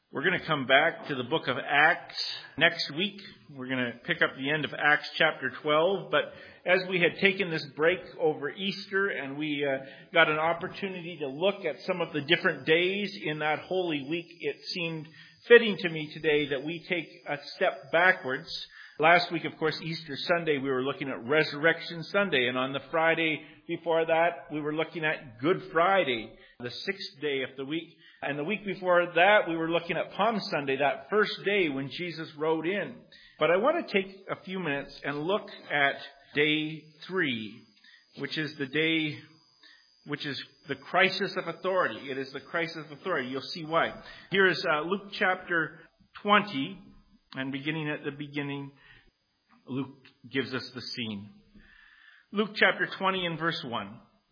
We're going to come back to the book of Acts next week. We're going to pick up the end of Acts chapter 12. But as we had taken this break over Easter and we got an opportunity to look at some of the different days in that Holy Week, it seemed fitting to me today that we take a step backwards. Last week, of course, Easter Sunday, we were looking at Resurrection Sunday. And on the Friday before that, we were looking at Good Friday, the sixth day of the week. And the week before that, we were looking at Palm Sunday, that first day when Jesus rode in. But I want to take a few minutes and look at day 3, which is the day, which is the crisis of authority. It is the crisis of authority. You'll see why. Here is Luke chapter 20, and beginning at the beginning, Luke gives us the scene. Luke chapter 20 and verse 1.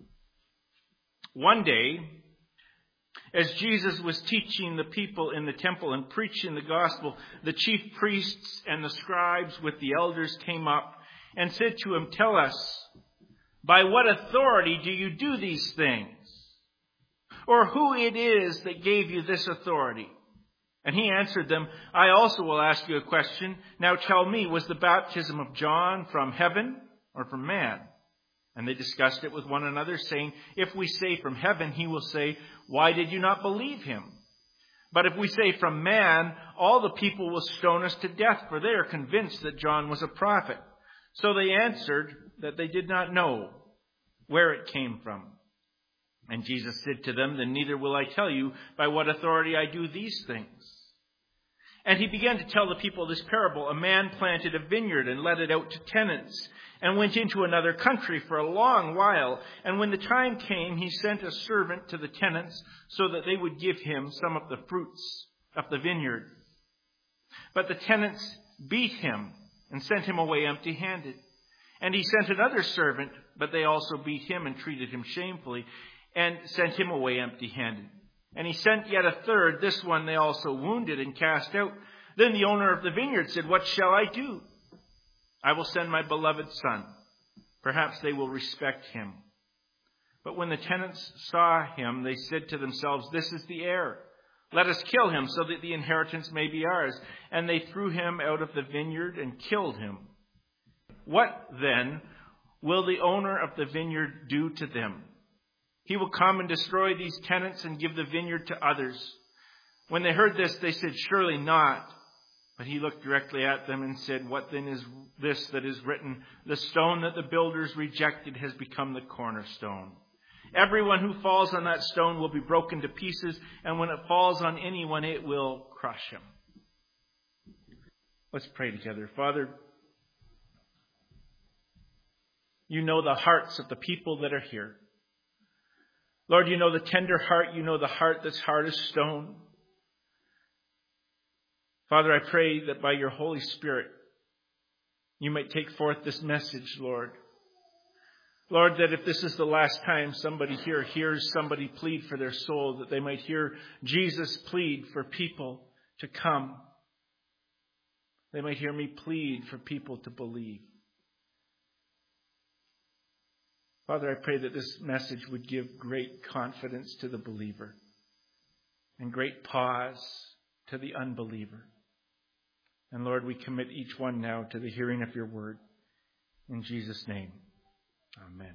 One day, as Jesus was teaching the people in the temple and preaching the gospel, the chief priests and the scribes with the elders came up and said to him, "Tell us, by what authority do you do these things? Or who it is that gave you this authority?" And he answered them, "I also will ask you a question. Now tell me, was the baptism of John from heaven or from man?" And they discussed it with one another, saying, "If we say from heaven, he will say, 'Why did you not believe him?' But if we say from man, all the people will stone us to death, for they are convinced that John was a prophet." So they answered that they did not know where it came from. And Jesus said to them, "Then neither will I tell you by what authority I do these things." And he began to tell the people this parable. A man planted a vineyard and let it out to tenants, and went into another country for a long while. And when the time came, he sent a servant to the tenants so that they would give him some of the fruits of the vineyard. But the tenants beat him and sent him away empty-handed. And he sent another servant, but they also beat him and treated him shamefully and sent him away empty-handed. And he sent yet a third. This one they also wounded and cast out. Then the owner of the vineyard said, "What shall I do? I will send my beloved son. Perhaps they will respect him." But when the tenants saw him, they said to themselves, "This is the heir. Let us kill him so that the inheritance may be ours." And they threw him out of the vineyard and killed him. What then will the owner of the vineyard do to them? He will come and destroy these tenants and give the vineyard to others. When they heard this, they said, "Surely not." But he looked directly at them and said, "What then is this that is written? The stone that the builders rejected has become the cornerstone. Everyone who falls on that stone will be broken to pieces, and when it falls on anyone, it will crush him." Let's pray together. Father, you know the hearts of the people that are here. Lord, you know the tender heart. You know the heart that's hard as stone. Father, I pray that by your Holy Spirit, you might take forth this message, Lord. Lord, that if this is the last time somebody here hears somebody plead for their soul, that they might hear Jesus plead for people to come. They might hear me plead for people to believe. Father, I pray that this message would give great confidence to the believer and great pause to the unbeliever. And Lord, we commit each one now to the hearing of your word. In Jesus' name, amen.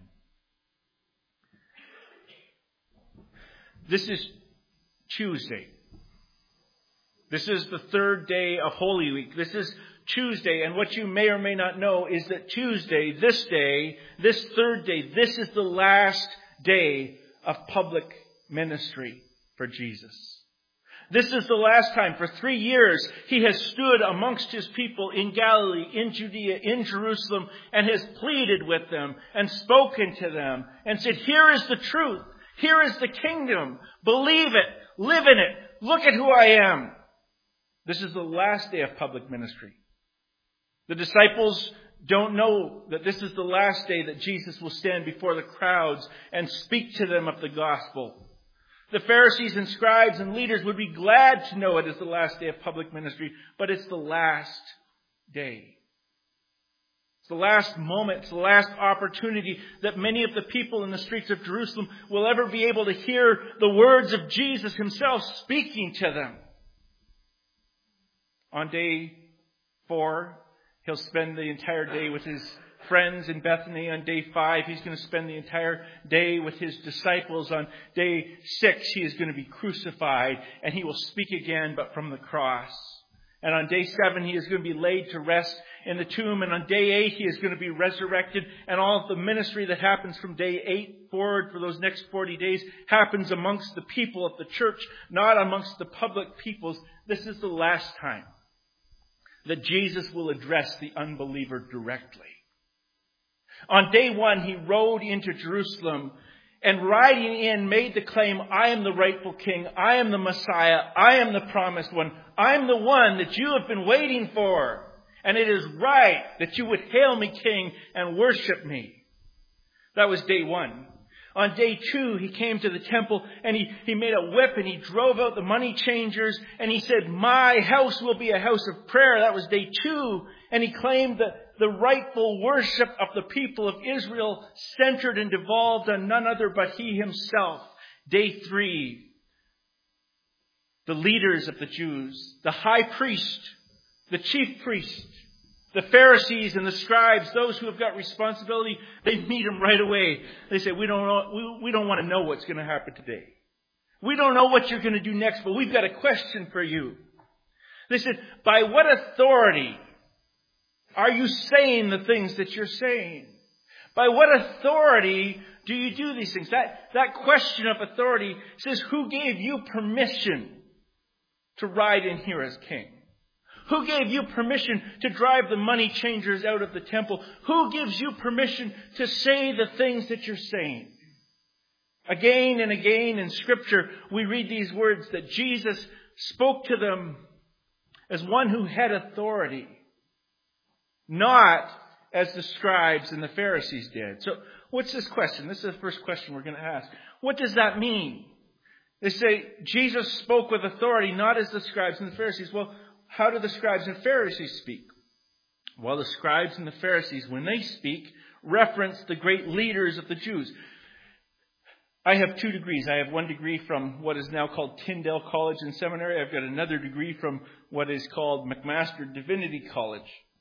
This is Tuesday. This is the third day of Holy Week. This is Tuesday, and what you may or may not know is that Tuesday, this third day, this is the last day of public ministry for Jesus. This is the last time. For 3 years, he has stood amongst his people in Galilee, in Judea, in Jerusalem, and has pleaded with them and spoken to them and said, "Here is the truth. Here is the kingdom. Believe it. Live in it. Look at who I am." This is the last day of public ministry. The disciples don't know that this is the last day that Jesus will stand before the crowds and speak to them of the gospel. The Pharisees and scribes and leaders would be glad to know it is the last day of public ministry, but it's the last day. It's the last moment, it's the last opportunity that many of the people in the streets of Jerusalem will ever be able to hear the words of Jesus himself speaking to them. On day 4, he'll spend the entire day with his friends in Bethany. On day 5, he's going to spend the entire day with his disciples. On day 6, he is going to be crucified, and he will speak again, but from the cross. And on day 7, he is going to be laid to rest in the tomb. And on day 8, he is going to be resurrected. And all of the ministry that happens from day 8 forward for those next 40 days happens amongst the people of the church, not amongst the public peoples. This is the last time that Jesus will address the unbeliever directly. On day 1, he rode into Jerusalem and riding in made the claim, I am the rightful king. I am the Messiah. I am the promised one. I am the one that you have been waiting for. And it is right that you would hail me king and worship me. That was day 1. On day 2, he came to the temple and he made a whip and he drove out the money changers and he said, my house will be a house of prayer. That was day 2. And he claimed that the rightful worship of the people of Israel centered and devolved on none other but he himself. Day 3, the leaders of the Jews, the high priest, the chief priest, the Pharisees and the scribes, those who have got responsibility, they meet him right away. They say, we don't want to know what's going to happen today. We don't know what you're going to do next, but we've got a question for you. They said, by what authority are you saying the things that you're saying? By what authority do you do these things? That question of authority says, who gave you permission to ride in here as king? Who gave you permission to drive the money changers out of the temple? Who gives you permission to say the things that you're saying? Again and again in Scripture, we read these words that Jesus spoke to them as one who had authority, not as the scribes and the Pharisees did. So what's this question? This is the first question we're going to ask. What does that mean? They say Jesus spoke with authority, not as the scribes and the Pharisees. Well, how do the scribes and Pharisees speak? Well, the scribes and the Pharisees, when they speak, reference the great leaders of the Jews. I have 2 degrees. I have 1 degree from what is now called Tyndale College and Seminary. I've got another degree from what is called McMaster Divinity College.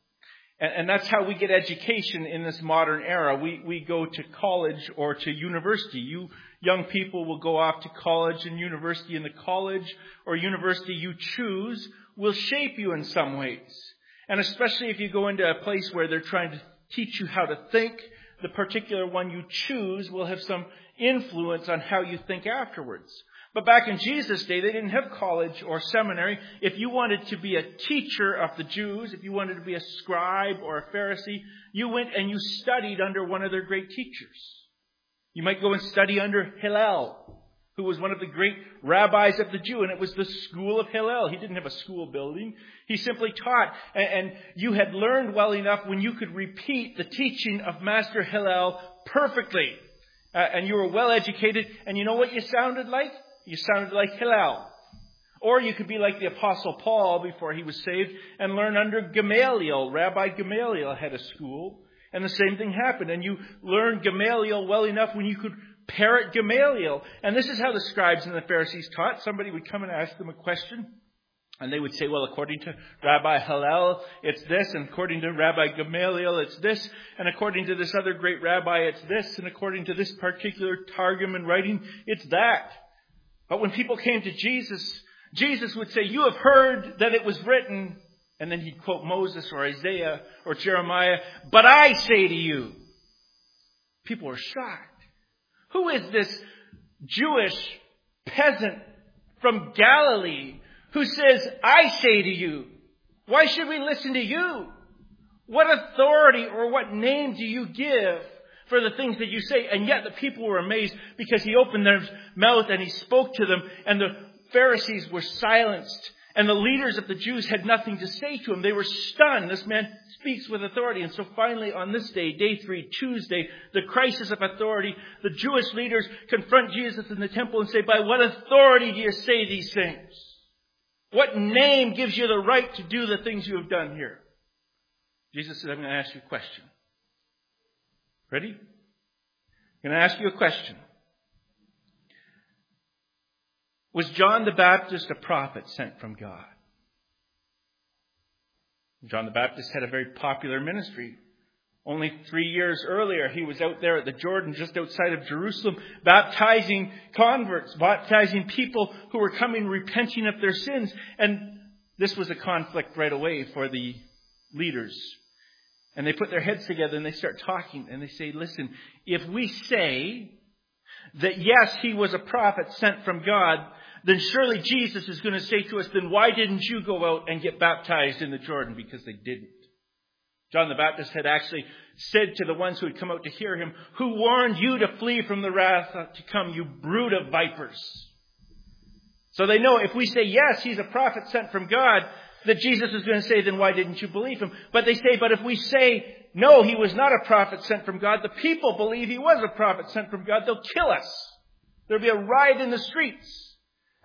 And that's how we get education in this modern era. We go to college or to university. You young people will go off to college and university, and the college or university you choose will shape you in some ways. And especially if you go into a place where they're trying to teach you how to think, the particular one you choose will have some influence on how you think afterwards. But back in Jesus' day, they didn't have college or seminary. If you wanted to be a teacher of the Jews, if you wanted to be a scribe or a Pharisee, you went and you studied under one of their great teachers. You might go and study under Hillel, who was one of the great rabbis of the Jew, and it was the school of Hillel. He didn't have a school building. He simply taught, and you had learned well enough when you could repeat the teaching of Master Hillel perfectly. And you were well educated, and you know what you sounded like? You sounded like Hillel. Or you could be like the Apostle Paul before he was saved and learn under Gamaliel. Rabbi Gamaliel had a school, and the same thing happened. And you learned Gamaliel well enough when you could parrot Gamaliel. And this is how the scribes and the Pharisees taught. Somebody would come and ask them a question, and they would say, well, according to Rabbi Hillel, it's this, and according to Rabbi Gamaliel, it's this, and according to this other great rabbi, it's this, and according to this particular Targum and writing, it's that. But when people came to Jesus, Jesus would say, you have heard that it was written, and then he'd quote Moses or Isaiah or Jeremiah, but I say to you. People were shocked. Who is this Jewish peasant from Galilee who says, I say to you? Why should we listen to you? What authority or what name do you give for the things that you say? And yet the people were amazed because he opened their mouth and he spoke to them, and the Pharisees were silenced, and the leaders of the Jews had nothing to say to him. They were stunned. This man speaks with authority. And so finally on this day, day 3, Tuesday, the crisis of authority, the Jewish leaders confront Jesus in the temple and say, by what authority do you say these things? What name gives you the right to do the things you have done here? Jesus said, I'm going to ask you a question. Ready? I'm going to ask you a question. Was John the Baptist a prophet sent from God? John the Baptist had a very popular ministry. Only 3 years earlier, he was out there at the Jordan, just outside of Jerusalem, baptizing converts, baptizing people who were coming, repenting of their sins. And this was a conflict right away for the leaders. And they put their heads together and they start talking. And they say, listen, if we say that yes, he was a prophet sent from God, then surely Jesus is going to say to us, then why didn't you go out and get baptized in the Jordan? Because they didn't. John the Baptist had actually said to the ones who had come out to hear him, who warned you to flee from the wrath to come, you brood of vipers. So they know if we say, yes, he's a prophet sent from God, that Jesus is going to say, then why didn't you believe him? But they say, but if we say, no, he was not a prophet sent from God, the people believe he was a prophet sent from God, they'll kill us. There'll be a riot in the streets.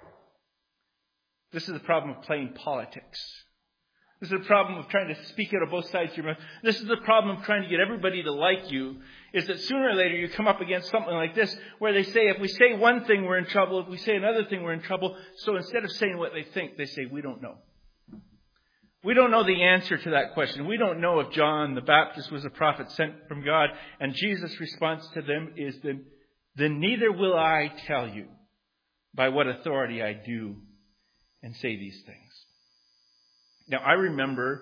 This is the problem of playing politics. This is the problem of trying to speak out of both sides of your mouth. This is the problem of trying to get everybody to like you, is that sooner or later you come up against something like this, where they say, if we say one thing, we're in trouble. If we say another thing, we're in trouble. So instead of saying what they think, they say, we don't know. We don't know the answer to that question. We don't know if John the Baptist was a prophet sent from God. And Jesus' response to them is, then neither will I tell you by what authority I do and say these things. Now, I remember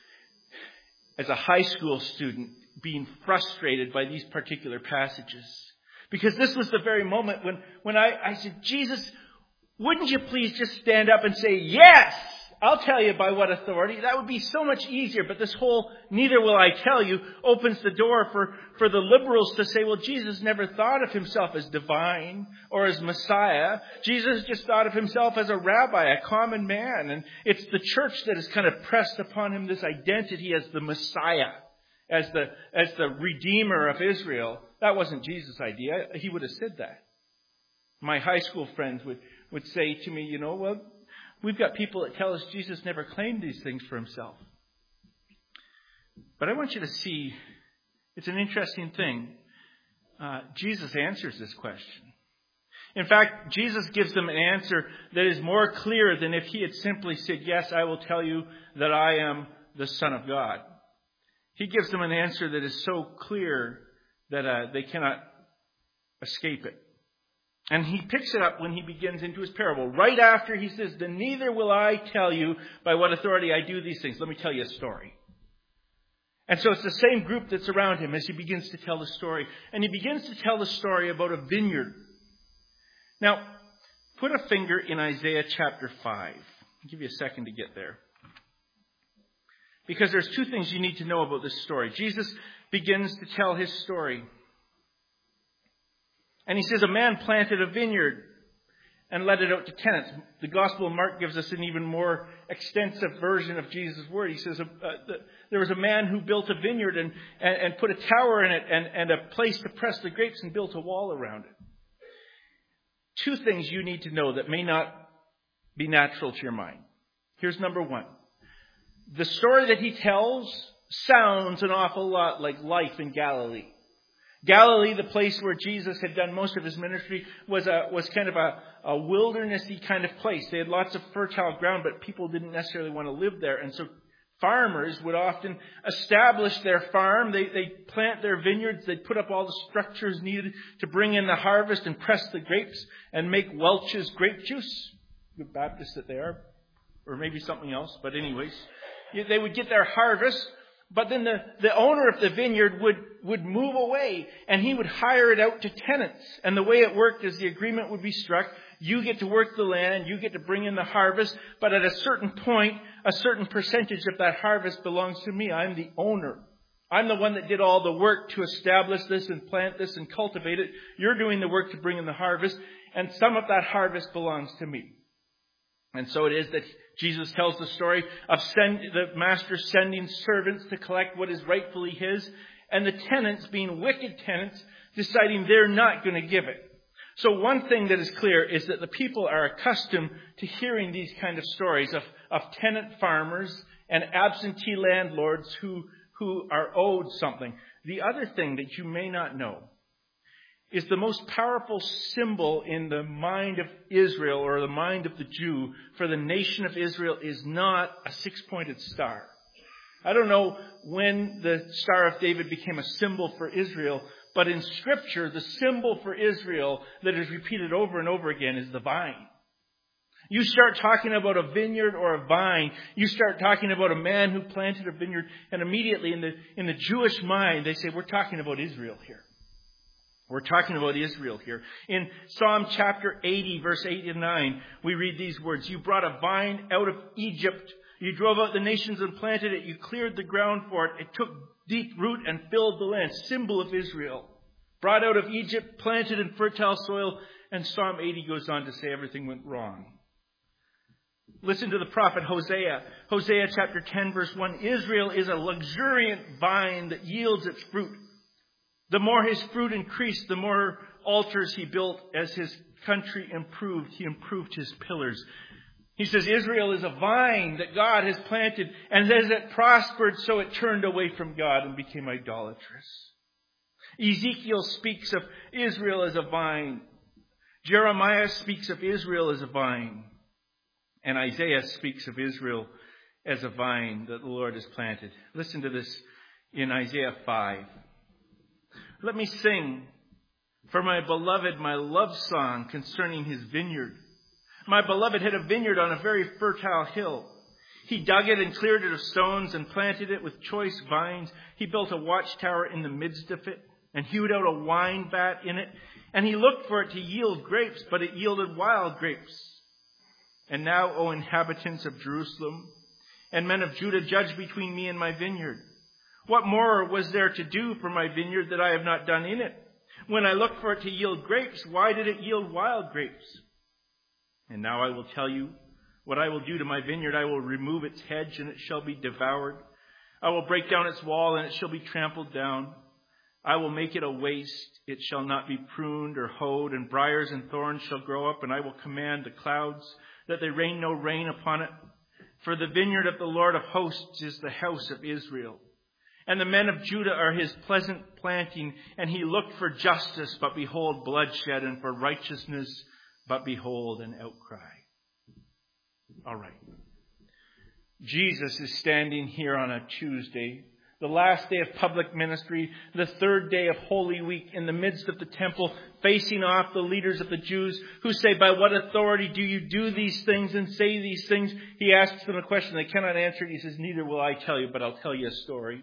as a high school student being frustrated by these particular passages. Because this was the very moment when I said, Jesus, wouldn't you please just stand up and say, yes, I'll tell you by what authority. That would be so much easier. But this whole neither will I tell you opens the door for the liberals to say, well, Jesus never thought of himself as divine or as Messiah. Jesus just thought of himself as a rabbi, a common man. And it's the church that has kind of pressed upon him this identity as the Messiah, as the Redeemer of Israel. That wasn't Jesus' idea. He would have said that. My high school friends would say to me, well, we've got people that tell us Jesus never claimed these things for himself. But I want you to see, it's an interesting thing. Jesus answers this question. In fact, Jesus gives them an answer that is more clear than if he had simply said, yes, I will tell you that I am the Son of God. He gives them an answer that is so clear that they cannot escape it. And he picks it up when he begins into his parable. Right after he says, then neither will I tell you by what authority I do these things. Let me tell you a story. And so it's the same group that's around him as he begins to tell the story. And he begins to tell the story about a vineyard. Now, put a finger in Isaiah chapter 5. I'll give you a second to get there. Because there's two things you need to know about this story. Jesus begins to tell his story. And he says, a man planted a vineyard and let it out to tenants. The Gospel of Mark gives us an even more extensive version of Jesus' word. He says there was a man who built a vineyard and put a tower in it and a place to press the grapes and built a wall around it. Two things you need to know that may not be natural to your mind. Here's number one. The story that he tells sounds an awful lot like life in Galilee. Galilee, the place where Jesus had done most of his ministry, was kind of a wildernessy kind of place. They had lots of fertile ground, but people didn't necessarily want to live there. And so farmers would often establish their farm. They'd plant their vineyards. They'd put up all the structures needed to bring in the harvest and press the grapes and make Welch's grape juice. Good Baptists that they are. Or maybe something else. But anyways, they would get their harvest. But then the owner of the vineyard would move away and he would hire it out to tenants. And the way it worked is the agreement would be struck. You get to work the land. You get to bring in the harvest. But at a certain point, a certain percentage of that harvest belongs to me. I'm the owner. I'm the one that did all the work to establish this and plant this and cultivate it. You're doing the work to bring in the harvest. And some of that harvest belongs to me. And so it is that Jesus tells the story of the master sending servants to collect what is rightfully his, and the tenants, being wicked tenants, deciding they're not going to give it. So one thing that is clear is that the people are accustomed to hearing these kind of stories of tenant farmers and absentee landlords who are owed something. The other thing that you may not know is the most powerful symbol in the mind of Israel or the mind of the Jew for the nation of Israel is not a six-pointed star. I don't know when the Star of David became a symbol for Israel, but in Scripture, the symbol for Israel that is repeated over and over again is the vine. You start talking about a vineyard or a vine, you start talking about a man who planted a vineyard, and immediately in the Jewish mind, they say, we're talking about Israel here. We're talking about Israel here. In Psalm chapter 80, verse 8 and 9, we read these words, "You brought a vine out of Egypt. You drove out the nations and planted it. You cleared the ground for it. It took deep root and filled the land." Symbol of Israel. Brought out of Egypt, planted in fertile soil. And Psalm 80 goes on to say everything went wrong. Listen to the prophet Hosea. Hosea chapter 10, verse 1. "Israel is a luxuriant vine that yields its fruit. The more his fruit increased, the more altars he built. As his country improved, he improved his pillars." He says Israel is a vine that God has planted, and as it prospered, so it turned away from God and became idolatrous. Ezekiel speaks of Israel as a vine. Jeremiah speaks of Israel as a vine. And Isaiah speaks of Israel as a vine that the Lord has planted. Listen to this in Isaiah 5. "Let me sing for my beloved my love song concerning his vineyard. My beloved had a vineyard on a very fertile hill. He dug it and cleared it of stones and planted it with choice vines. He built a watchtower in the midst of it and hewed out a wine vat in it. And he looked for it to yield grapes, but it yielded wild grapes. And now, O inhabitants of Jerusalem and men of Judah, judge between me and my vineyard. What more was there to do for my vineyard that I have not done in it? When I looked for it to yield grapes, why did it yield wild grapes? And now I will tell you what I will do to my vineyard. I will remove its hedge, and it shall be devoured. I will break down its wall, and it shall be trampled down. I will make it a waste. It shall not be pruned or hoed, and briars and thorns shall grow up, and I will command the clouds that they rain no rain upon it. For the vineyard of the Lord of hosts is the house of Israel. And the men of Judah are his pleasant planting, and he looked for justice, but behold bloodshed, and for righteousness, but behold an outcry." All right. Jesus is standing here on a Tuesday, the last day of public ministry, the third day of Holy Week, in the midst of the temple, facing off the leaders of the Jews who say, "By what authority do you do these things and say these things?" He asks them a question. They cannot answer it. He says, "Neither will I tell you, but I'll tell you a story."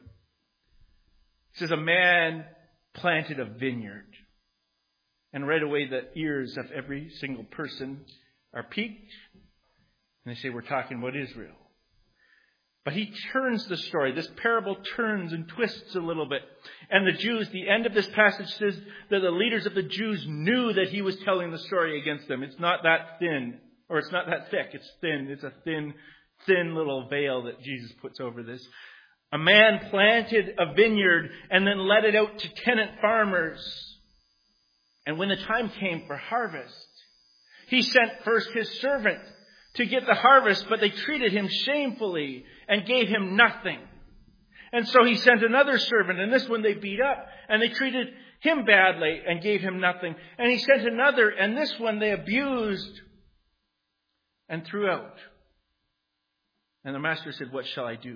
He says, "A man planted a vineyard." And right away the ears of every single person are piqued. And they say, "We're talking about Israel." But he turns the story. This parable turns and twists a little bit. And the Jews, the end of this passage says that the leaders of the Jews knew that he was telling the story against them. It's not that thin, or it's not that thick. It's thin. It's a thin little veil that Jesus puts over this. A man planted a vineyard and then let it out to tenant farmers. And when the time came for harvest, he sent first his servant to get the harvest, but they treated him shamefully and gave him nothing. And so he sent another servant, and this one they beat up, and they treated him badly and gave him nothing. And he sent another, and this one they abused and threw out. And the master said, "What shall I do?"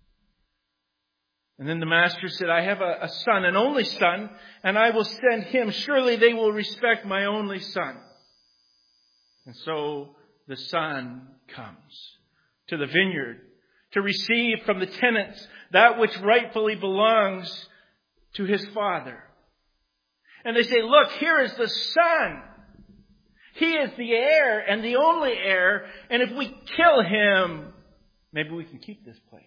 And then the master said, "I have a son, an only son, and I will send him. Surely they will respect my only son." And so the son comes to the vineyard to receive from the tenants that which rightfully belongs to his father. And they say, "Look, here is the son. He is the heir and the only heir. And if we kill him, maybe we can keep this place."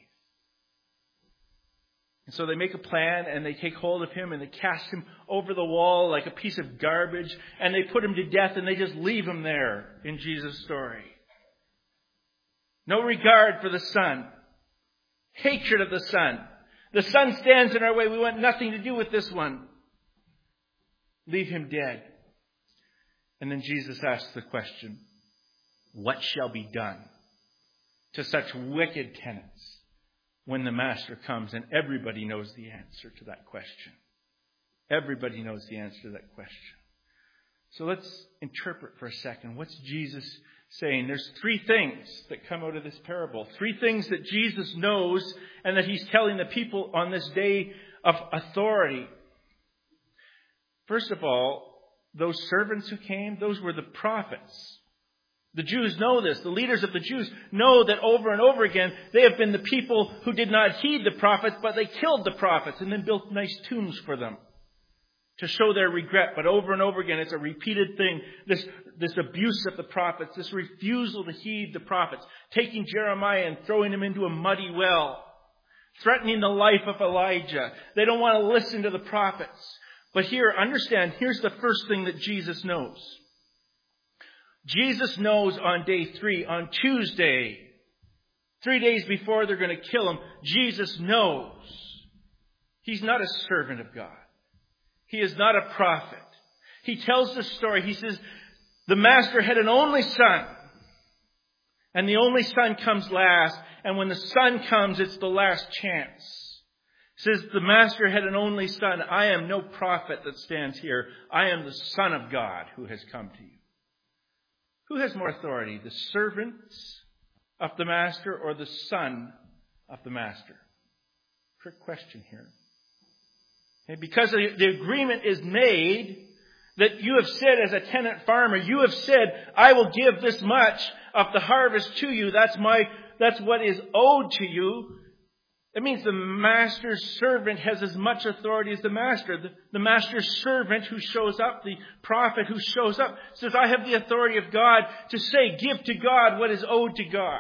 And so they make a plan, and they take hold of him, and they cast him over the wall like a piece of garbage, and they put him to death, and they just leave him there in Jesus' story. No regard for the son. Hatred of the son. The son stands in our way. We want nothing to do with this one. Leave him dead. And then Jesus asks the question, "What shall be done to such wicked tenants when the master comes?" And everybody knows the answer to that question. Everybody knows the answer to that question. So let's interpret for a second. What's Jesus saying. There's three things that come out of this parable. Three things that Jesus knows and that he's telling the people on this day of authority. First of all, those servants who came, those were the prophets. The Jews know this. The leaders of the Jews know that over and over again, they have been the people who did not heed the prophets, but they killed the prophets and then built nice tombs for them to show their regret. But over and over again, it's a repeated thing. This abuse of the prophets, this refusal to heed the prophets, taking Jeremiah and throwing him into a muddy well, threatening the life of Elijah. They don't want to listen to the prophets. But here, understand, here's the first thing that Jesus knows. Jesus knows on day 3, on Tuesday, 3 days before they're going to kill him, Jesus knows he's not a servant of God. He is not a prophet. He tells the story. He says, the master had an only son. And the only son comes last. And when the son comes, it's the last chance. He says, the master had an only son. I am no prophet that stands here. I am the Son of God who has come to you. Who has more authority? The servants of the master or the son of the master? Trick question here. Okay, because the agreement is made that you have said as a tenant farmer, you have said, I will give this much of the harvest to you. That's what is owed to you. It means the master's servant has as much authority as the master. The master's servant who shows up, the prophet who shows up, says, I have the authority of God to say, give to God what is owed to God.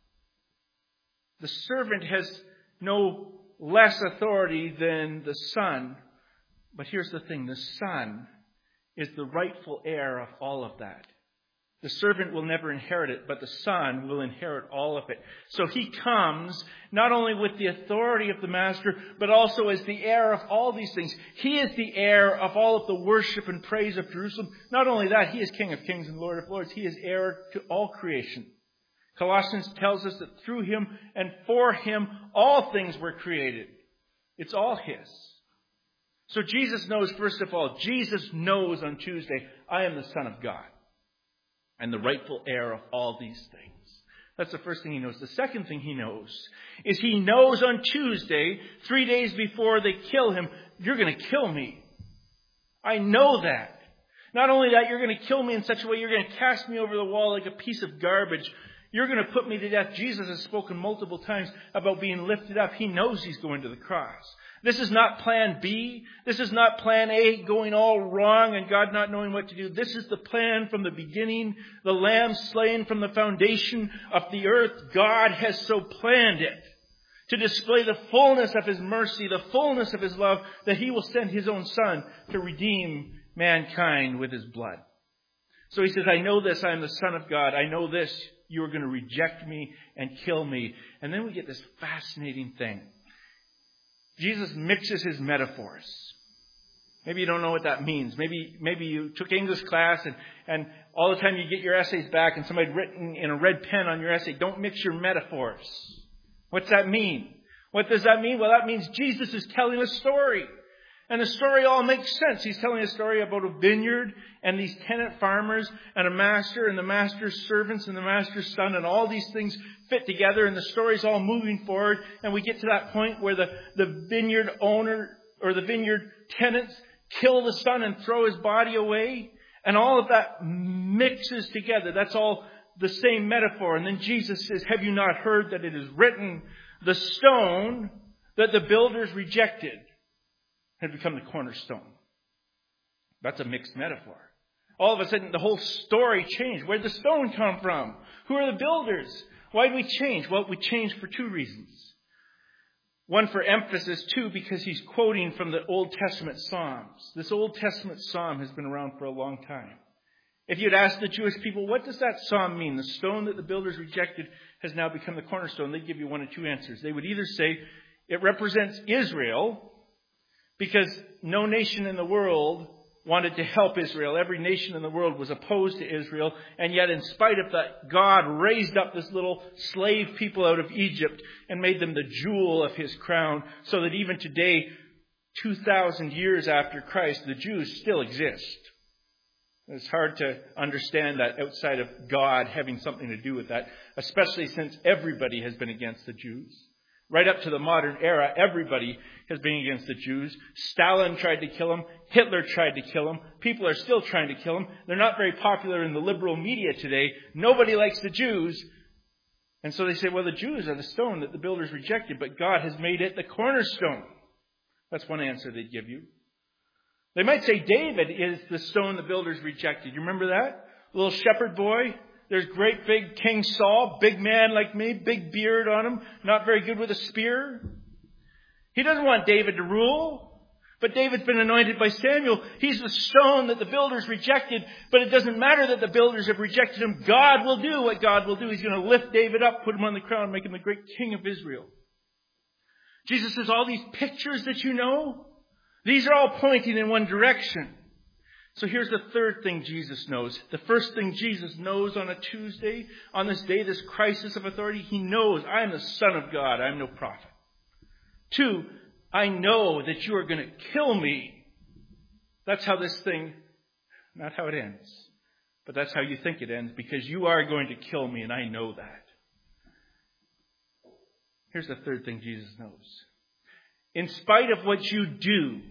The servant has no less authority than the son. But here's the thing, the son is the rightful heir of all of that. The servant will never inherit it, but the son will inherit all of it. So he comes not only with the authority of the master, but also as the heir of all these things. He is the heir of all of the worship and praise of Jerusalem. Not only that, he is King of kings and Lord of lords. He is heir to all creation. Colossians tells us that through him and for him, all things were created. It's all his. So Jesus knows, first of all, Jesus knows on Tuesday, I am the Son of God and the rightful heir of all these things. That's the first thing he knows. The second thing he knows is he knows on Tuesday, 3 days before they kill him, you're going to kill me. I know that. Not only that, you're going to kill me in such a way, you're going to cast me over the wall like a piece of garbage. You're going to put me to death. Jesus has spoken multiple times about being lifted up. He knows he's going to the cross. This is not plan B. This is not plan A going all wrong and God not knowing what to do. This is the plan from the beginning. The Lamb slain from the foundation of the earth. God has so planned it to display the fullness of his mercy, the fullness of his love, that he will send his own Son to redeem mankind with his blood. So he says, I know this. I am the Son of God. I know this. You are going to reject me and kill me. And then we get this fascinating thing. Jesus mixes his metaphors. Maybe you don't know what that means. Maybe you took English class and all the time you get your essays back and somebody had written in a red pen on your essay, don't mix your metaphors. What's that mean? What does that mean? Well, that means Jesus is telling a story. And the story all makes sense. He's telling a story about a vineyard and these tenant farmers and a master and the master's servants and the master's son, and all these things fit together, and the story's all moving forward, and we get to that point where the vineyard owner or the vineyard tenants kill the son and throw his body away, and all of that mixes together. That's all the same metaphor. And then Jesus says, have you not heard that it is written, the stone that the builders rejected had become the cornerstone? That's a mixed metaphor. All of a sudden, the whole story changed. Where did the stone come from? Who are the builders? Why did we change? Well, we changed for two reasons. One, for emphasis. Two, because he's quoting from the Old Testament Psalms. This Old Testament Psalm has been around for a long time. If you'd ask the Jewish people, what does that Psalm mean? The stone that the builders rejected has now become the cornerstone. They'd give you one of two answers. They would either say it represents Israel, because no nation in the world wanted to help Israel. Every nation in the world was opposed to Israel. And yet, in spite of that, God raised up this little slave people out of Egypt and made them the jewel of his crown, so that even today, 2,000 years after Christ, the Jews still exist. It's hard to understand that outside of God having something to do with that, especially since everybody has been against the Jews. Right up to the modern era, everybody has been against the Jews. Stalin tried to kill him. Hitler tried to kill him. People are still trying to kill him. They're not very popular in the liberal media today. Nobody likes the Jews. And so they say, well, the Jews are the stone that the builders rejected, but God has made it the cornerstone. That's one answer they'd give you. They might say David is the stone the builders rejected. You remember that? Little shepherd boy. There's great big King Saul, big man like me, big beard on him, not very good with a spear. He doesn't want David to rule, but David's been anointed by Samuel. He's the stone that the builders rejected, but it doesn't matter that the builders have rejected him. God will do what God will do. He's going to lift David up, put him on the crown, make him the great king of Israel. Jesus says all these pictures that you know, these are all pointing in one direction. So here's the third thing Jesus knows. The first thing Jesus knows on a Tuesday, on this day, this crisis of authority, he knows I am the Son of God. I am no prophet. 2, I know that you are going to kill me. That's how this thing, not how it ends, but that's how you think it ends, because you are going to kill me, and I know that. Here's the third thing Jesus knows. In spite of what you do,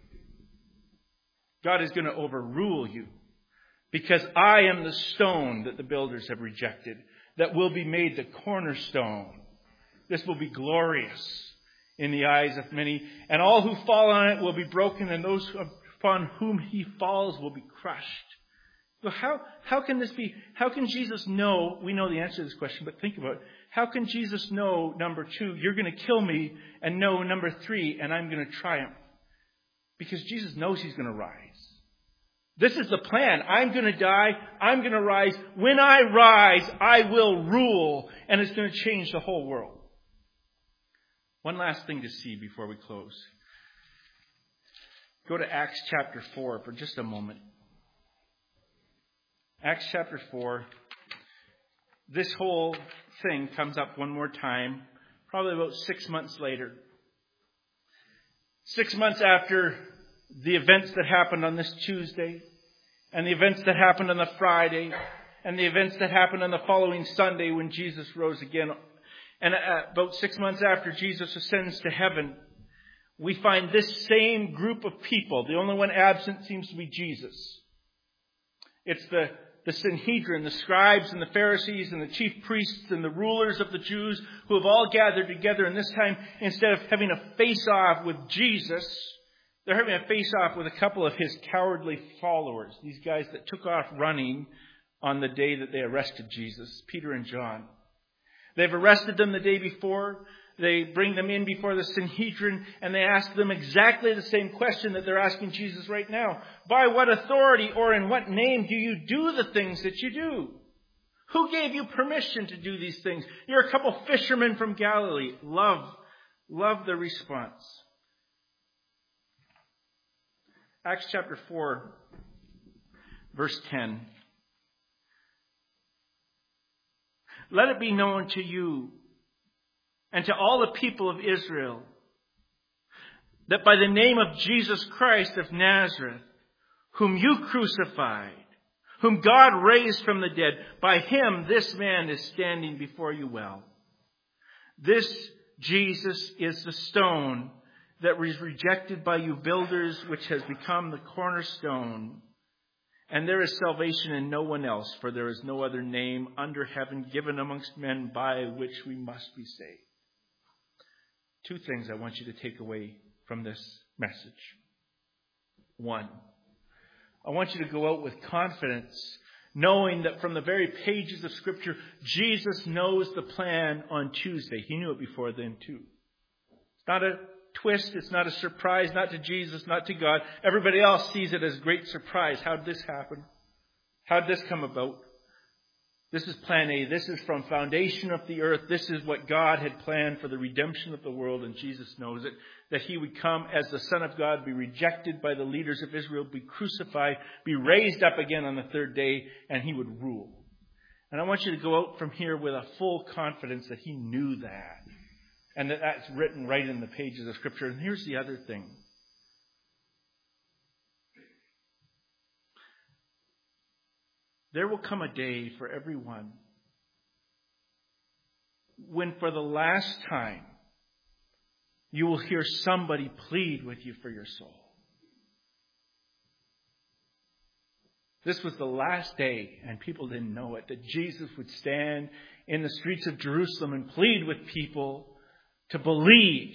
God is going to overrule you, because I am the stone that the builders have rejected, that will be made the cornerstone. This will be glorious in the eyes of many, and all who fall on it will be broken, and those upon whom he falls will be crushed. So how can this be? How can Jesus know? We know the answer to this question, but think about it. How can Jesus know, number 2, you're going to kill me, and know, number 3, and I'm going to triumph? Because Jesus knows he's going to rise. This is the plan. I'm going to die. I'm going to rise. When I rise, I will rule. And it's going to change the whole world. One last thing to see before we close. Go to Acts chapter 4 for just a moment. Acts chapter 4. This whole thing comes up one more time, probably about 6 months later. 6 months after the events that happened on this Tuesday, and the events that happened on the Friday, and the events that happened on the following Sunday when Jesus rose again. And about 6 months after Jesus ascends to heaven, we find this same group of people. The only one absent seems to be Jesus. It's the Sanhedrin, the scribes and the Pharisees and the chief priests and the rulers of the Jews who have all gathered together. And this time, instead of having a face-off with Jesus, they're having a face-off with a couple of his cowardly followers. These guys that took off running on the day that they arrested Jesus, Peter and John. They've arrested them the day before. They bring them in before the Sanhedrin, and they ask them exactly the same question that they're asking Jesus right now. By what authority or in what name do you do the things that you do? Who gave you permission to do these things? You're a couple fishermen from Galilee. Love the response. Acts chapter 4, verse 10. Let it be known to you and to all the people of Israel that by the name of Jesus Christ of Nazareth, whom you crucified, whom God raised from the dead, by him this man is standing before you well. This Jesus is the stone that was rejected by you builders, which has become the cornerstone. And there is salvation in no one else, for there is no other name under heaven given amongst men by which we must be saved. 2 things I want you to take away from this message. 1, I want you to go out with confidence, knowing that from the very pages of Scripture, Jesus knows the plan on Tuesday. He knew it before then too. It's not a twist. It's not a surprise, not to Jesus, not to God. Everybody else sees it as a great surprise. How did this happen? How did this come about? This is plan A. This is from foundation of the earth. This is what God had planned for the redemption of the world, and Jesus knows it. That he would come as the Son of God, be rejected by the leaders of Israel, be crucified, be raised up again on the 3rd day, and he would rule. And I want you to go out from here with a full confidence that he knew that. And that's written right in the pages of Scripture. And here's the other thing. there will come a day for everyone when for the last time you will hear somebody plead with you for your soul. This was the last day, and people didn't know it, that Jesus would stand in the streets of Jerusalem and plead with people to believe.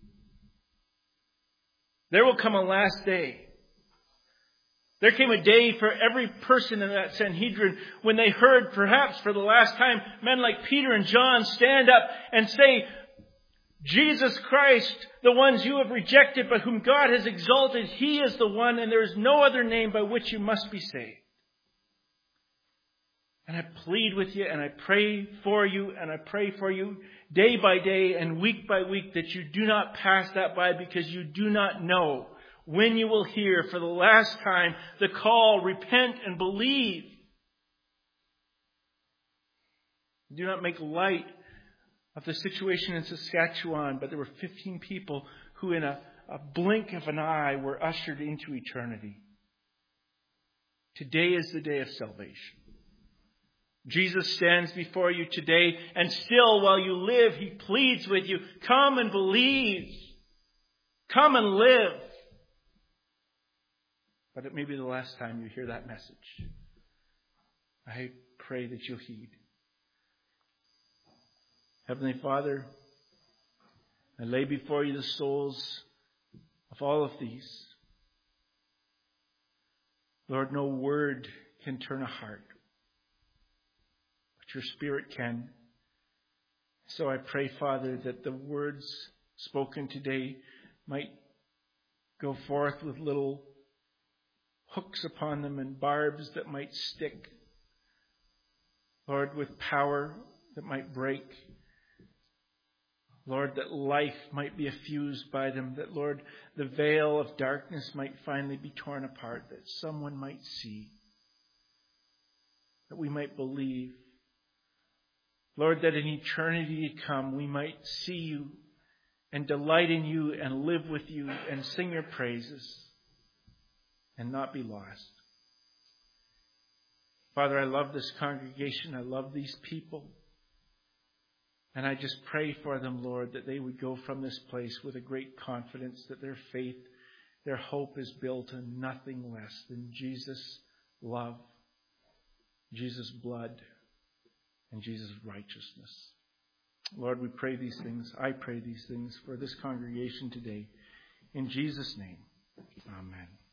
There will come a last day. There came a day for every person in that Sanhedrin when they heard, perhaps for the last time, men like Peter and John stand up and say, Jesus Christ, the ones you have rejected but whom God has exalted, He is the one, and there is no other name by which you must be saved. And I plead with you, and I pray for you, and I pray for you day by day and week by week that you do not pass that by, because you do not know when you will hear for the last time the call, repent and believe. Do not make light of the situation in Saskatchewan, but there were 15 people who in a blink of an eye were ushered into eternity. Today is the day of salvation. Jesus stands before you today, and still while you live, He pleads with you, come and believe. Come and live. But it may be the last time you hear that message. I pray that you'll heed. Heavenly Father, I lay before you the souls of all of these. Lord, no word can turn a heart, but your Spirit can. So I pray, Father, that the words spoken today might go forth with little hooks upon them and barbs that might stick. Lord, with power that might break. Lord, that life might be effused by them. That, Lord, the veil of darkness might finally be torn apart. That someone might see. That we might believe. Lord, that in eternity to come we might see you and delight in you and live with you and sing your praises and not be lost. Father, I love this congregation. I love these people. And I just pray for them, Lord, that they would go from this place with a great confidence that their faith, their hope is built on nothing less than Jesus' love, Jesus' blood, and Jesus' righteousness. Lord, we pray these things. I pray these things for this congregation today. In Jesus' name, amen.